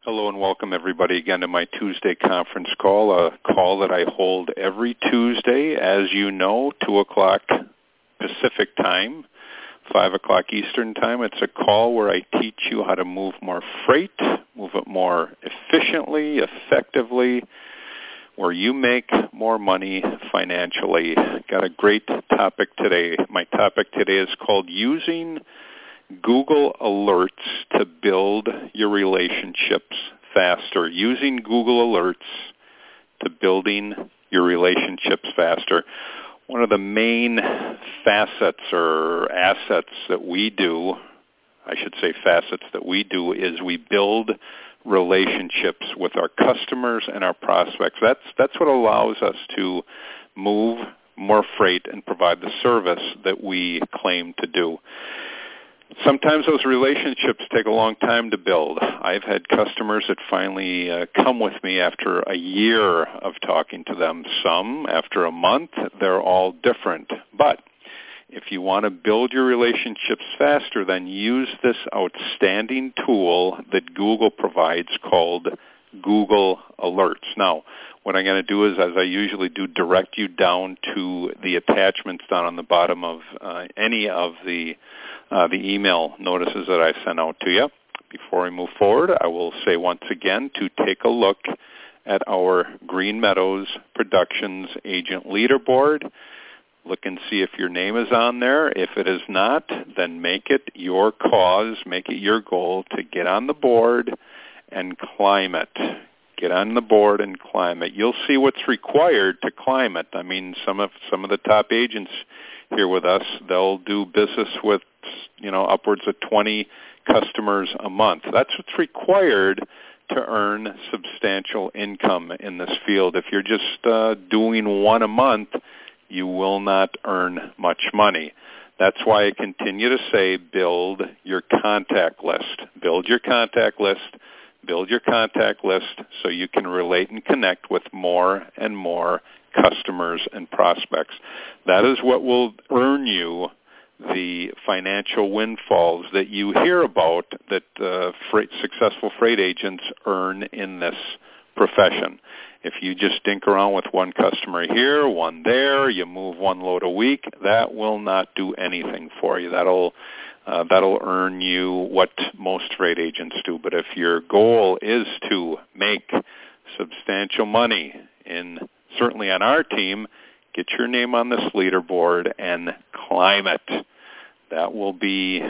Hello and welcome everybody again to my Tuesday conference call, a call that I hold every Tuesday, as you know, 2 o'clock Pacific time, 5 o'clock Eastern time. It's a call where I teach you how to move more freight, move it more efficiently, effectively, where you make more money financially. Got a great topic today. My topic today is called Using Google Alerts to Build Your Relationships Faster. Using Google Alerts to building your relationships faster. One of the main facets or assets that we do, I should say facets that we do, is we build relationships with our customers and our prospects. That's what allows us to move more freight and provide the service that we claim to do. Sometimes those relationships take a long time to build. I've had customers that finally come with me after a year of talking to them. Some after a month. They're all different. But if you want to build your relationships faster, then use this outstanding tool that Google provides called Google Alerts. Now, what I'm going to do is, as I usually do, direct you down to the attachments down on the bottom of any of the email notices that I sent out to you. Before we move forward, I will say once again to take a look at our Green Meadows Productions Agent Leaderboard. Look and see if your name is on there. If it is not, then make it your cause, make it your goal to get on the board and climb it. Get on the board and climb it. You'll see what's required to climb it. I mean, some of the top agents here with us, they'll do business with, upwards of 20 customers a month. That's what's required to earn substantial income in this field. If you're just doing one a month, you will not earn much money. That's why I continue to say build your contact list. Build your contact list. Build your contact list so you can relate and connect with more and more customers and prospects. That is what will earn you the financial windfalls that you hear about that successful freight agents earn in this profession. If you just dink around with one customer here, one there, you move one load a week, that will not do anything for you. That'll earn you what most freight agents do. But if your goal is to make substantial money, certainly on our team, get your name on this leaderboard and climb it. That'll be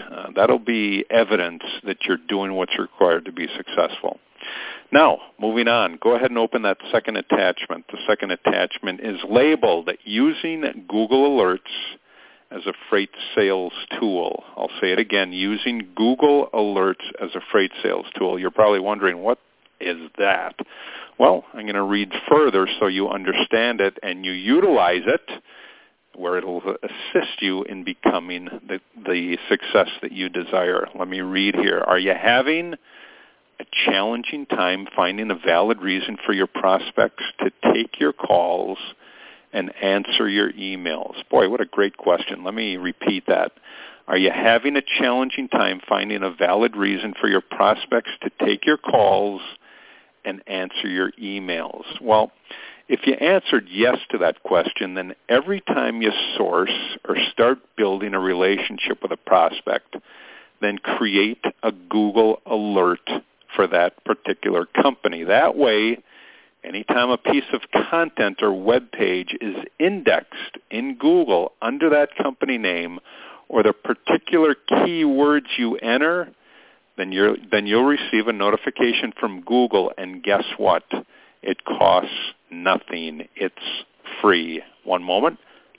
evidence that you're doing what's required to be successful. Now, moving on, go ahead and open that second attachment. The second attachment is labeled Using Google Alerts as a Freight Sales Tool. I'll say it again, Using Google Alerts as a Freight Sales Tool. You're probably wondering, what is that? Well, I'm going to read further so you understand it and you utilize it where it will assist you in becoming the success that you desire. Let me read here. Are you having a challenging time finding a valid reason for your prospects to take your calls and answer your emails? Boy, what a great question. Let me repeat that. Are you having a challenging time finding a valid reason for your prospects to take your calls and answer your emails? Well, if you answered yes to that question, then every time you source or start building a relationship with a prospect, then create a Google alert for that particular company. That way, anytime a piece of content or web page is indexed in Google under that company name or the particular keywords you enter, then you'll receive a notification from Google, and guess what? It costs nothing. It's free. One moment.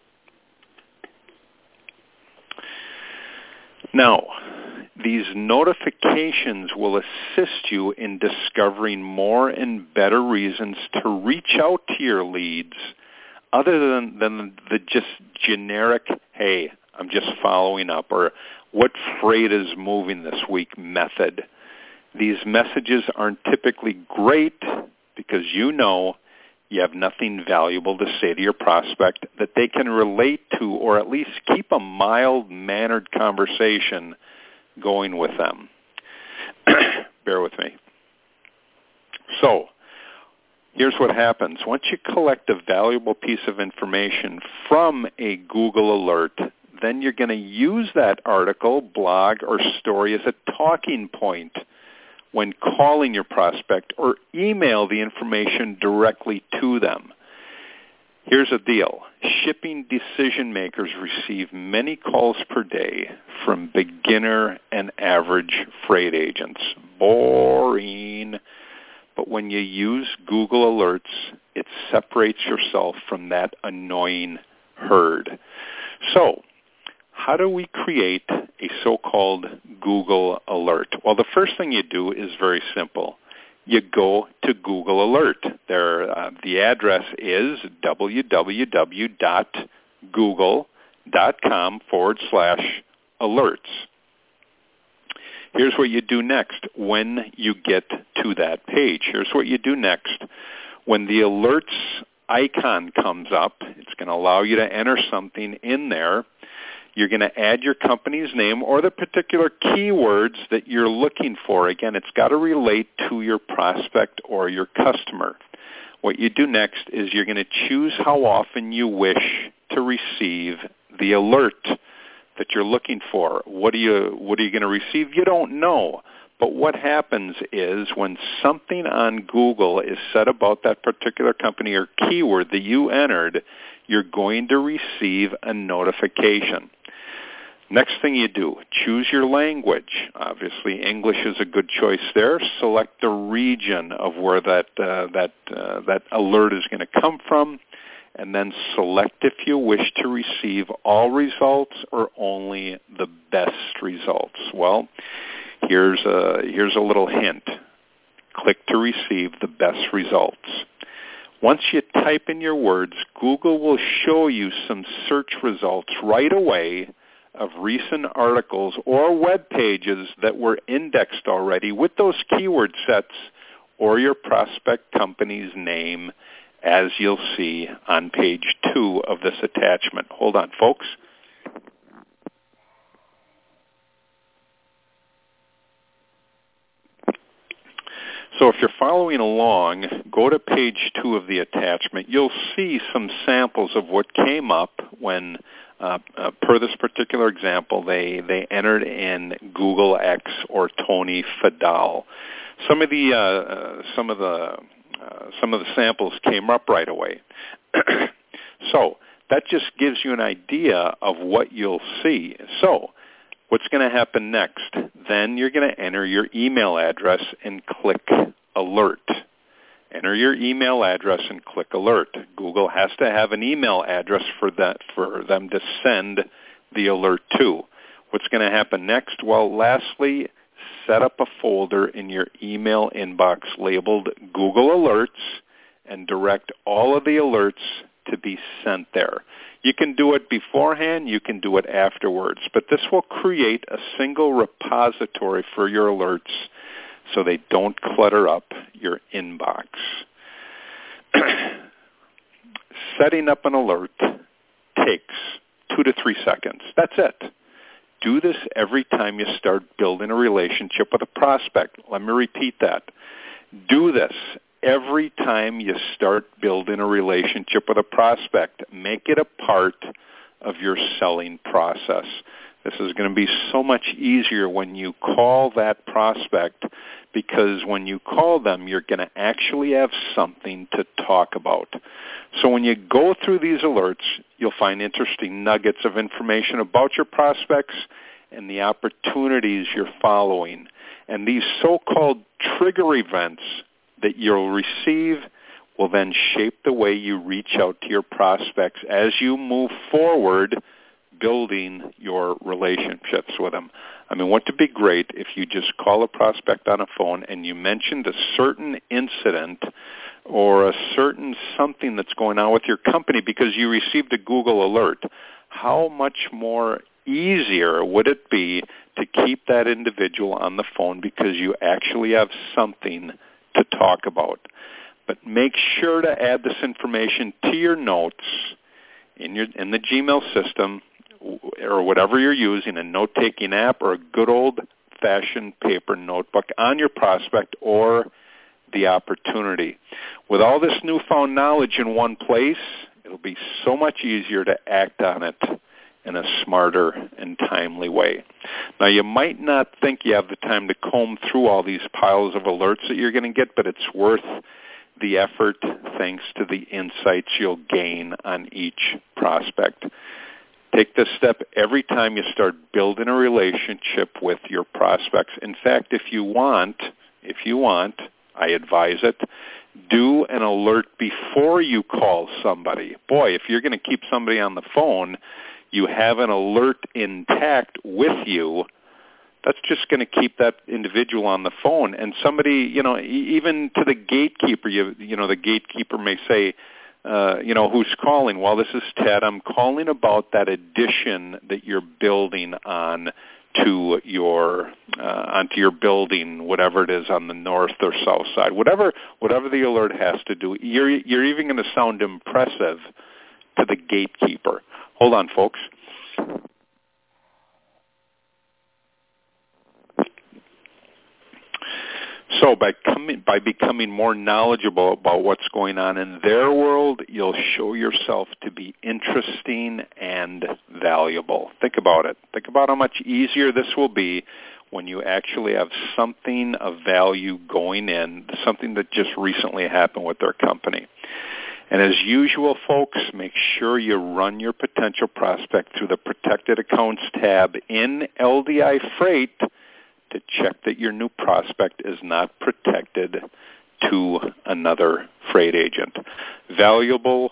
Now, these notifications will assist you in discovering more and better reasons to reach out to your leads other than the just generic, hey, I'm just following up, or what freight is moving this week method. These messages aren't typically great because you have nothing valuable to say to your prospect that they can relate to or at least keep a mild-mannered conversation going with them. Bear with me. So here's what happens. Once you collect a valuable piece of information from a Google alert, then you're going to use that article, blog, or story as a talking point when calling your prospect or email the information directly to them. Here's the deal. Shipping decision makers receive many calls per day from beginner and average freight agents. Boring. But when you use Google Alerts, it separates yourself from that annoying herd. So, how do we create a so-called Google Alert? Well, the first thing you do is very simple. You go to Google Alert. The address is www.google.com/alerts. Here's what you do next when you get to that page. Here's what you do next. When the alerts icon comes up, it's going to allow you to enter something in there. You're going to add your company's name or the particular keywords that you're looking for. Again, it's got to relate to your prospect or your customer. What you do next is you're going to choose how often you wish to receive the alert that you're looking for. What are you going to receive? You don't know. But what happens is when something on Google is said about that particular company or keyword that you entered, you're going to receive a notification. Next thing you do, choose your language. Obviously, English is a good choice there. Select the region of where that alert is going to come from, and then select if you wish to receive all results or only the best results. Well, here's a little hint. Click to receive the best results. Once you type in your words, Google will show you some search results right away of recent articles or web pages that were indexed already with those keyword sets or your prospect company's name, as you'll see on page 2 of this attachment. Hold on, folks. So if you're following along, go to page 2 of the attachment. You'll see some samples of what came up when, per this particular example, they entered in Google X or Tony Fadal. Some of the samples came up right away. So that just gives you an idea of what you'll see. So what's going to happen next? Then you're going to enter your email address and click Alert. Enter your email address and click Alert. Google has to have an email address for them to send the alert to. What's going to happen next? Well, lastly, set up a folder in your email inbox labeled Google Alerts and direct all of the alerts to be sent there. You can do it beforehand, you can do it afterwards, but this will create a single repository for your alerts so they don't clutter up your inbox. Setting up an alert takes 2 to 3 seconds. That's it. Do this every time you start building a relationship with a prospect. Let me repeat that. Do this every time you start building a relationship with a prospect. Make it a part of your selling process. This is going to be so much easier when you call that prospect, because when you call them, you're going to actually have something to talk about. So when you go through these alerts, you'll find interesting nuggets of information about your prospects and the opportunities you're following. And these so-called trigger events that you'll receive will then shape the way you reach out to your prospects as you move forward building your relationships with them. I mean, wouldn't it be great if you just call a prospect on a phone and you mentioned a certain incident or a certain something that's going on with your company because you received a Google alert? How much more easier would it be to keep that individual on the phone because you actually have something to talk about? But make sure to add this information to your notes in the Gmail system or whatever you're using, a note-taking app or a good old-fashioned paper notebook on your prospect or the opportunity. With all this newfound knowledge in one place, it'll be so much easier to act on it in a smarter and timely way. Now, you might not think you have the time to comb through all these piles of alerts that you're going to get, but it's worth the effort thanks to the insights you'll gain on each prospect. Take this step every time you start building a relationship with your prospects. In fact, if you want, I advise it, do an alert before you call somebody. Boy, if you're going to keep somebody on the phone, you have an alert intact with you. That's just going to keep that individual on the phone. And somebody, even to the gatekeeper, the gatekeeper may say, who's calling? Well, this is Ted. I'm calling about that addition that you're building on to onto your building, whatever it is on the north or south side. Whatever the alert has to do, you're even going to sound impressive to the gatekeeper. Hold on, folks. So by becoming more knowledgeable about what's going on in their world, you'll show yourself to be interesting and valuable. Think about it. Think about how much easier this will be when you actually have something of value going in, something that just recently happened with their company. And as usual, folks, make sure you run your potential prospect through the Protected Accounts tab in LDI Freight to check that your new prospect is not protected to another freight agent. Valuable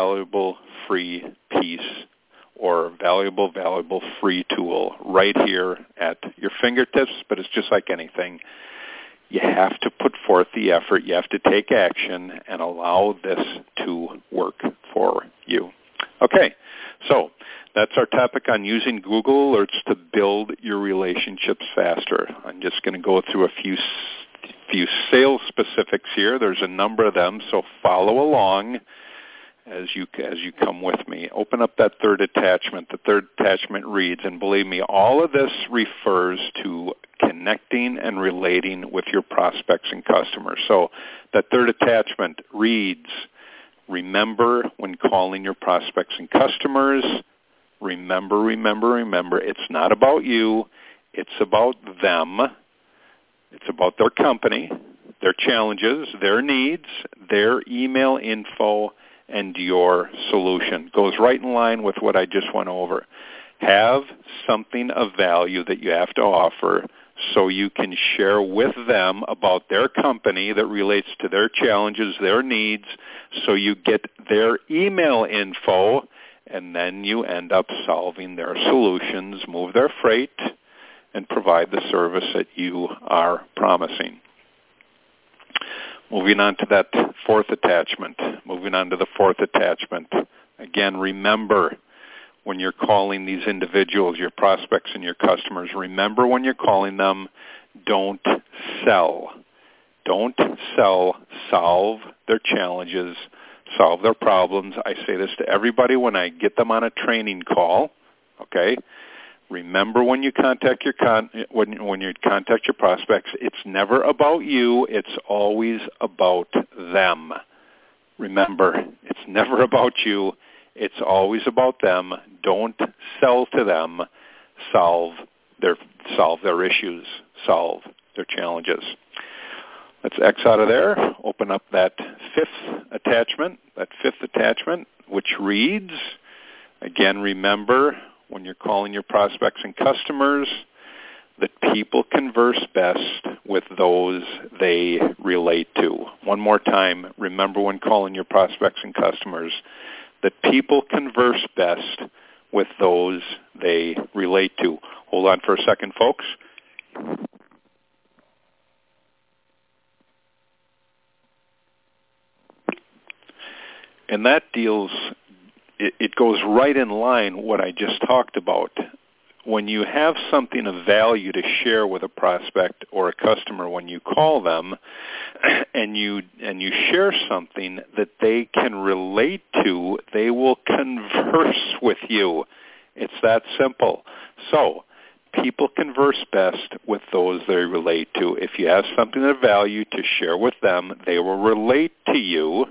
free piece or valuable free tool right here at your fingertips, but it's just like anything. You have to put forth the effort. You have to take action and allow this to work for you. Okay, so that's our topic on using Google Alerts to build your relationships faster. I'm just going to go through a few sales specifics here. There's a number of them, so follow along as you come with me. Open up that third attachment. The third attachment reads, and believe me, all of this refers to connecting and relating with your prospects and customers. So that third attachment reads, remember when calling your prospects and customers, remember, it's not about you, it's about them, it's about their company, their challenges, their needs, their email info, and your solution. Goes right in line with what I just went over. Have something of value that you have to offer so you can share with them about their company that relates to their challenges, their needs, so you get their email info, and then you end up solving their solutions, move their freight, and provide the service that you are promising. Moving on to that fourth attachment. Again, remember when you're calling these individuals, your prospects and your customers, remember when you're calling them, don't sell. Don't sell. Solve their challenges. Solve their problems. I say this to everybody when I get them on a training call. Okay? Remember when you contact your when you contact your prospects, it's never about you. It's always about them. Remember, it's never about you. It's always about them. Don't sell to them. Solve their issues. Solve their challenges. Let's X out of there. Open up that fifth attachment, which reads, again, remember when you're calling your prospects and customers that people converse best with those they relate to. One more time, remember when calling your prospects and customers that people converse best with those they relate to. Hold on for a second, folks. And that it goes right in line what I just talked about. When you have something of value to share with a prospect or a customer when you call them, and you share something that they can relate to, they will converse with you. It's that simple. So people converse best with those they relate to. If you have something of value to share with them, they will relate to you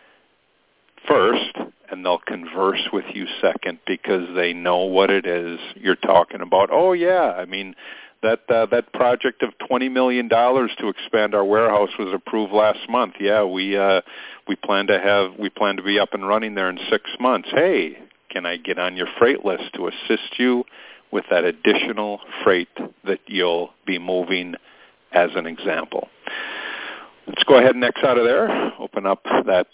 first, and they'll converse with you second because they know what it is you're talking about. Oh, yeah, I mean, that project of $20 million to expand our warehouse was approved last month. Yeah, we plan to be up and running there in 6 months. Hey, can I get on your freight list to assist you with that additional freight that you'll be moving, as an example? Let's go ahead and X out of there. Open up that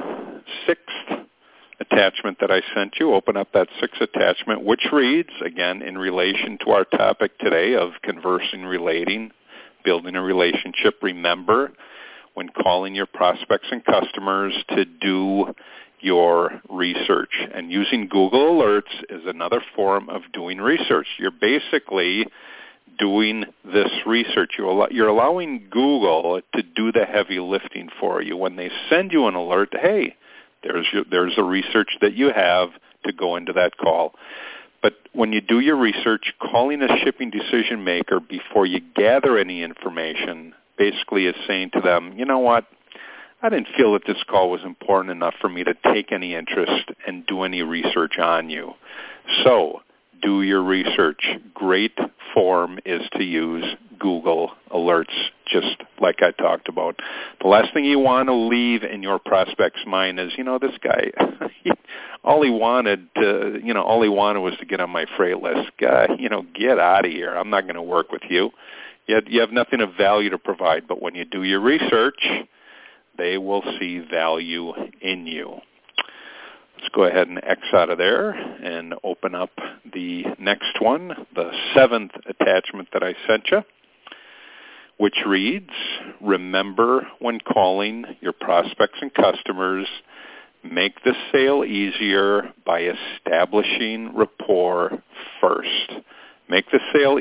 sixth attachment that I sent you. Open up that sixth attachment, which reads, again, in relation to our topic today of conversing, relating, building a relationship. Remember, when calling your prospects and customers, to do your research. And using Google Alerts is another form of doing research. You're basically doing this research. You're allowing Google to do the heavy lifting for you. When they send you an alert, hey, there's a research that you have to go into that call. But when you do your research, calling a shipping decision maker before you gather any information basically is saying to them, you know what, I didn't feel that this call was important enough for me to take any interest and do any research on you. So do your research. Great form is to use Google Alerts, just like I talked about. The last thing you want to leave in your prospect's mind is, this guy, all he wanted was to get on my freight list. Guy, get out of here. I'm not going to work with you. You have nothing of value to provide. But when you do your research, they will see value in you. Let's go ahead and X out of there and open up the next one, the seventh attachment that I sent you, which reads, remember when calling your prospects and customers, make the sale easier by establishing rapport first. Make your sale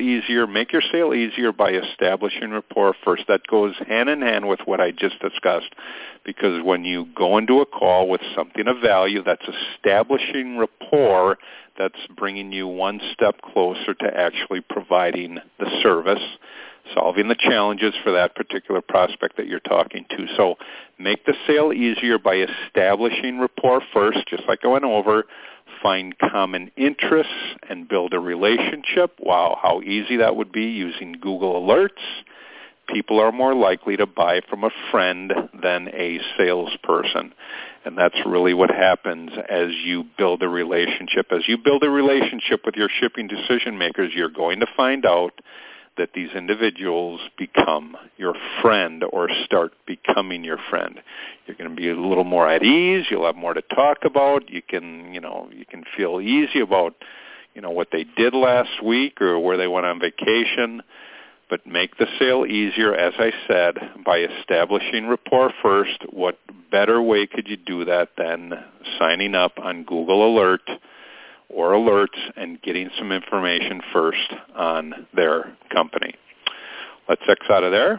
easier by establishing rapport first. That goes hand in hand with what I just discussed, because when you go into a call with something of value, that's establishing rapport, that's bringing you one step closer to actually providing the service, solving the challenges for that particular prospect that you're talking to. So make the sale easier by establishing rapport first, just like I went over. Find common interests and build a relationship. Wow, how easy that would be using Google Alerts. People are more likely to buy from a friend than a salesperson. And that's really what happens as you build a relationship. As you build a relationship with your shipping decision makers, you're going to find out that these individuals become your friend or start becoming your friend. You're going to be a little more at ease. You'll have more to talk about. You can feel easy about, what they did last week or where they went on vacation. But make the sale easier, as I said, by establishing rapport first. What better way could you do that than signing up on Google Alert or Alerts and getting some information first on their company? Let's X out of there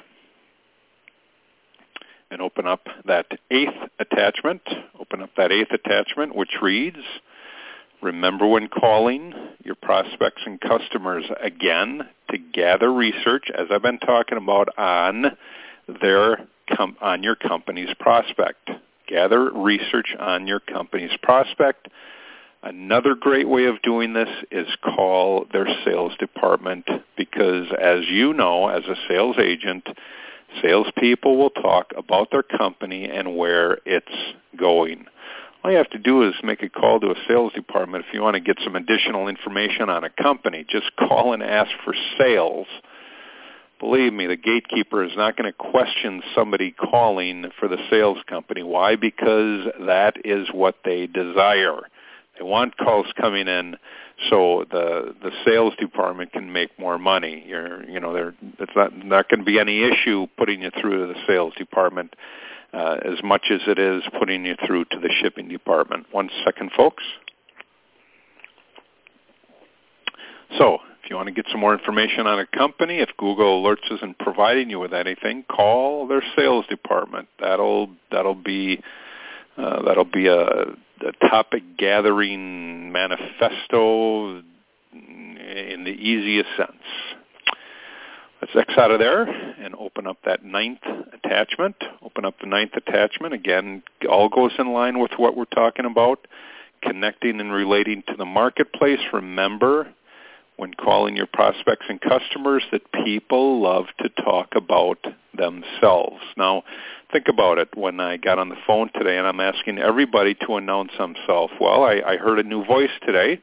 and open up that eighth attachment. Open up that eighth attachment, which reads, remember when calling your prospects and customers, again, to gather research, as I've been talking about, on your company's prospect. Gather research on your company's prospect. Another great way of doing this is call their sales department, because as you know, as a sales agent, salespeople will talk about their company and where it's going. All you have to do is make a call to a sales department if you want to get some additional information on a company. Just call and ask for sales. Believe me, the gatekeeper is not going to question somebody calling for the sales company. Why? Because that is what they desire. They want calls coming in so the sales department can make more money. It's not going to be any issue putting you through to the sales department as much as it is putting you through to the shipping department. 1 second, folks. So if you want to get some more information on a company, if Google Alerts isn't providing you with anything, call their sales department. That'll be a topic gathering manifesto in the easiest sense. Let's X out of there and open up that 9th attachment. Open up the 9th attachment. Again, all goes in line with what we're talking about, connecting and relating to the marketplace. Remember, when calling your prospects and customers, that people love to talk about themselves. Now, think about it. When I got on the phone today and I'm asking everybody to announce themselves, well, I heard a new voice today.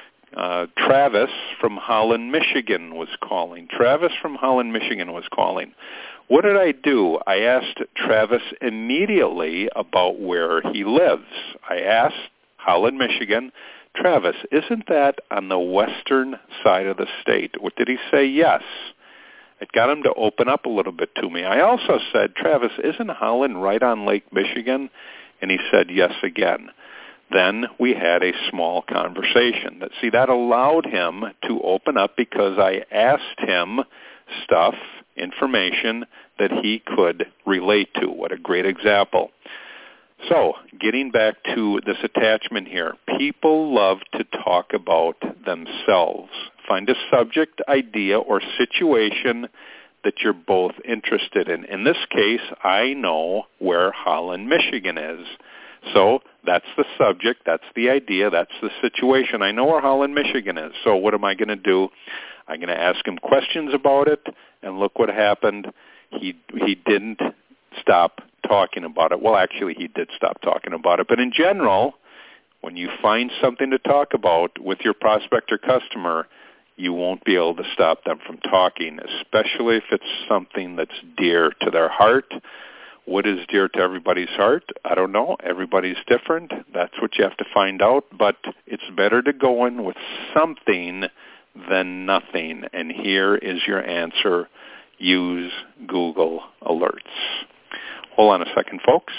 Travis from Holland, Michigan was calling. Travis from Holland, Michigan was calling. What did I do? I asked Travis immediately about where he lives. I asked Holland, Michigan, Travis, isn't that on the western side of the state? What did he say? Yes. It got him to open up a little bit to me. I also said, Travis, isn't Holland right on Lake Michigan? And he said yes again. Then we had a small conversation. See, that allowed him to open up because I asked him stuff, information that he could relate to. What a great example. So, getting back to this attachment here, people love to talk about themselves. Find a subject, idea, or situation that you're both interested in. In this case, I know where Holland, Michigan is. So that's the subject, that's the idea, that's the situation. I know where Holland, Michigan is. So what am I going to do? I'm going to ask him questions about it, and look what happened. He didn't stop talking about it. Well, actually, he did stop talking about it. But in general, when you find something to talk about with your prospect or customer, you won't be able to stop them from talking, especially if it's something that's dear to their heart. What is dear to everybody's heart? I don't know. Everybody's different. That's what you have to find out. But it's better to go in with something than nothing. And here is your answer. Use Google Alerts. Hold on a second, folks.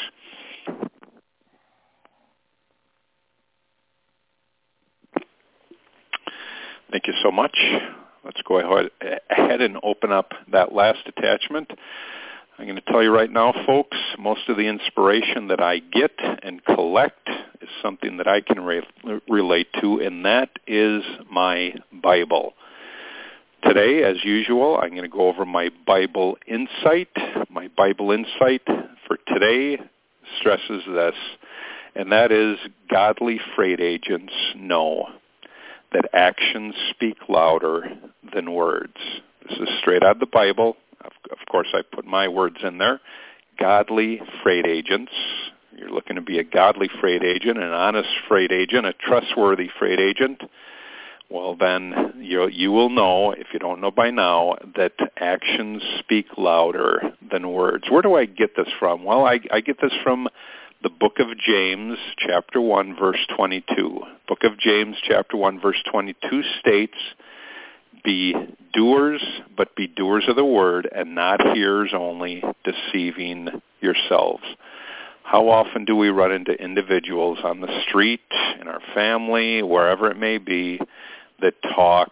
Thank you so much. Let's go ahead and open up that last attachment. I'm going to tell you right now, folks, most of the inspiration that I get and collect is something that I can relate to, and that is my Bible. Today, as usual, I'm going to go over my Bible insight. My Bible insight for today stresses this, and that is godly freight agents know that actions speak louder than words. This is straight out of the Bible. Of course, I put my words in there. Godly freight agents. You're looking to be a godly freight agent, an honest freight agent, a trustworthy freight agent. Well, then you will know, if you don't know by now, that actions speak louder than words. Where do I get this from? Well, I get this from the book of James, chapter 1, verse 22. Book of James, chapter 1, verse 22 states, be doers, but be doers of the word, and not hearers only, deceiving yourselves. How often do we run into individuals on the street, in our family, wherever it may be, that talk,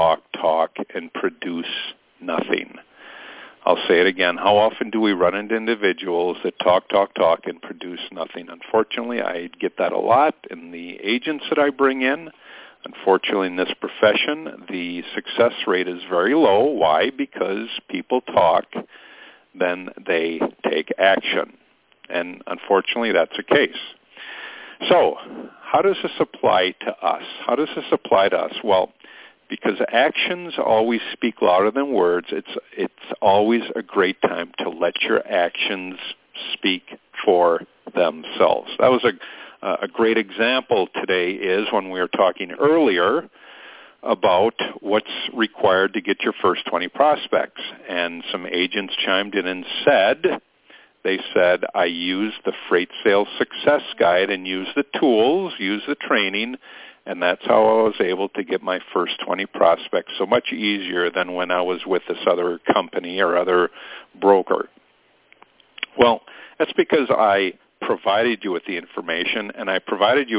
and produce nothing? I'll say it again. How often do we run into individuals that talk, and produce nothing? Unfortunately, I get that a lot in the agents that I bring in. Unfortunately, in this profession, the success rate is very low. Why? Because people talk, then they take action. And unfortunately, that's the case. So, how does this apply to us? How does this apply to us? Well, because actions always speak louder than words, it's always a great time to let your actions speak for themselves. That was a great example today is when we were talking earlier about what's required to get your first 20 prospects. And some agents chimed in and said, I used the Freight Sales Success Guide and used the tools, used the training, and that's how I was able to get my first 20 prospects so much easier than when I was with this other company or other broker. Well, that's because I provided you with the information, and I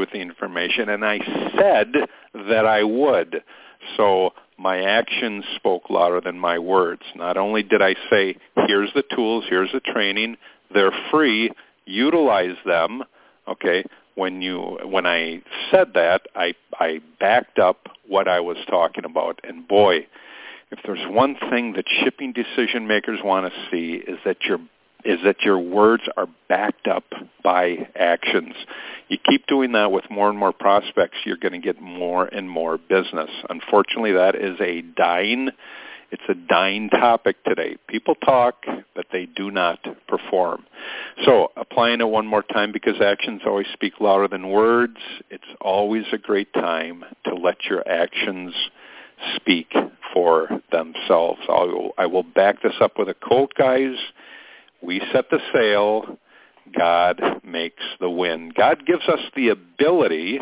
said that I would. So my actions spoke louder than my words. Not only did I say, here's the tools, here's the training, they're free, utilize them, okay? when I said that, I backed up what I was talking about. And boy, if there's one thing that shipping decision makers want to see is that your words are backed up by actions. You keep doing that with more and more prospects, you're going to get more and more business. Unfortunately, that is a dying topic today. People talk, but they do not perform. So applying it one more time, because actions always speak louder than words, it's always a great time to let your actions speak for themselves. I will back this up with a quote, guys. We set the sail, God makes the wind. God gives us the ability.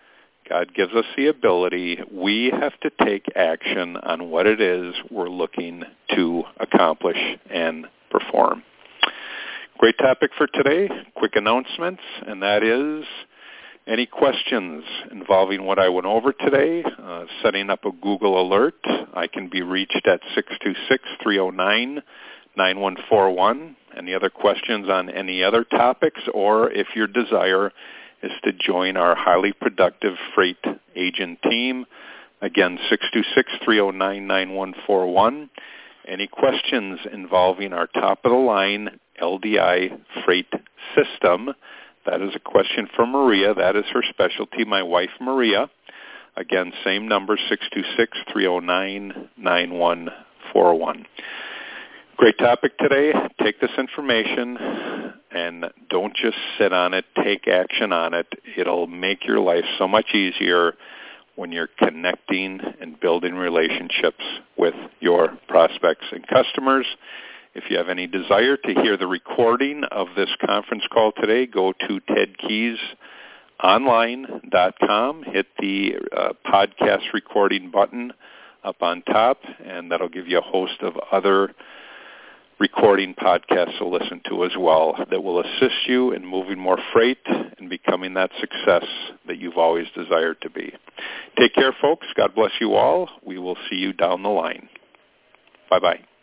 We have to take action on what it is we're looking to accomplish and perform. Great topic for today. Quick announcements, and that is any questions involving what I went over today, setting up a Google alert. I can be reached at 626-309-9141. Any other questions on any other topics, or if your desire is to join our highly productive freight agent team, again, 626-309-9141. Any questions involving our top-of-the-line LDI freight system? That is a question for Maria. That is her specialty, my wife, Maria. Again, same number, 626-309-9141. Great topic today. Take this information and don't just sit on it. Take action on it. It'll make your life so much easier when you're connecting and building relationships with your prospects and customers. If you have any desire to hear the recording of this conference call today, go to tedkeysonline.com, hit the podcast recording button up on top, and that'll give you a host of other recording podcasts to listen to as well that will assist you in moving more freight and becoming that success that you've always desired to be. Take care, folks. God bless you all. We will see you down the line. Bye-bye.